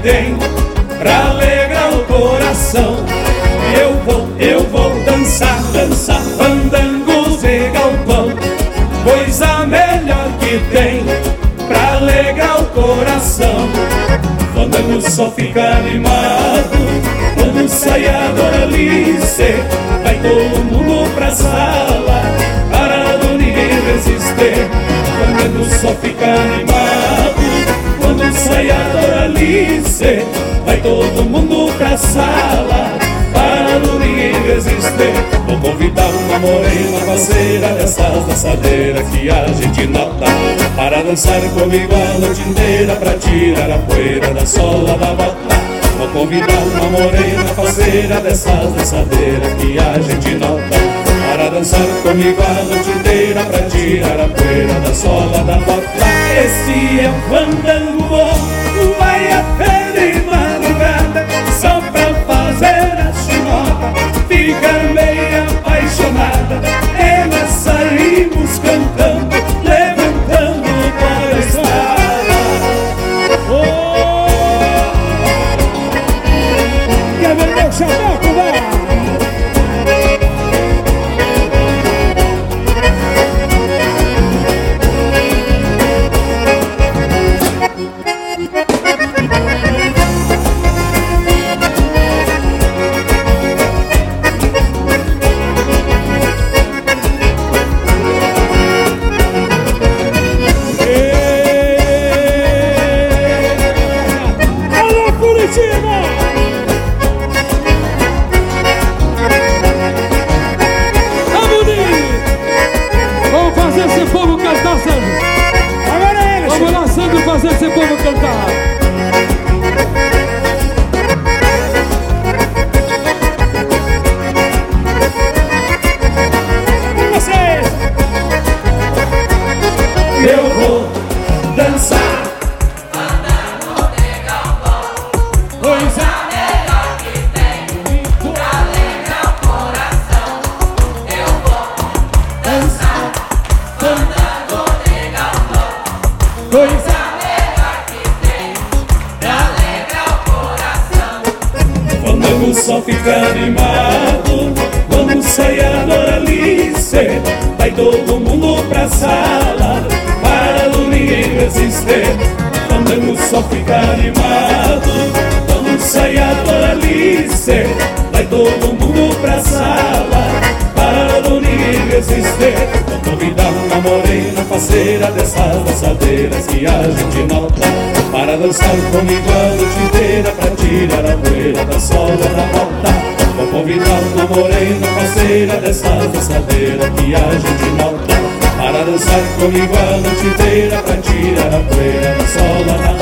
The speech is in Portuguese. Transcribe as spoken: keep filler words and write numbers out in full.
tem pra alegrar o coração. Eu vou, eu vou dançar, dançar fandangos e galpão, coisa melhor que tem pra alegrar o coração. Fandango só fica animado quando sai a Doralice. Vai todo mundo pra sala, parado ninguém resiste. Fandango só fica animado quando sai a Doralice. Vai todo mundo pra sala, parado ninguém resiste. Vou convidar uma morena parceira dessas dançadeiras que a gente nota, para dançar comigo a noite inteira, pra tirar a poeira da sola da bota. Vou convidar uma morena parceira dessas dançadeiras que a gente nota, para dançar comigo a noite inteira, pra tirar a poeira da sola da bota. Esse é um fandango bom, vai até de madrugada, só pra fazer a chinota ficar meio apaixonada. E nós saímos cantando, levantando para a estrada. Oh! Quer ver meu chaveco, vai? Fazer esse povo cantar. Vocês! Eu vou dançar fandango de galpão, coisa melhor que tem pra alegrar o coração. Eu vou dançar fandango de galpão, coisa só fica animado quando sai a Doralice. Vai todo mundo pra sala, parado ninguém resiste. Fandango só fica animado quando sai a Doralice. Vai todo mundo pra sala, parado ninguém resiste. Vou convidar uma morena parceira dessas dançadeiras que a gente nota, para dançar comigo a noite inteira, pra tirar a poeira da sola da bota. Vou convidar uma morena parceira dessas dançadeiras que a gente nota, para dançar comigo a noite inteira, pra tirar a poeira da sola da bota.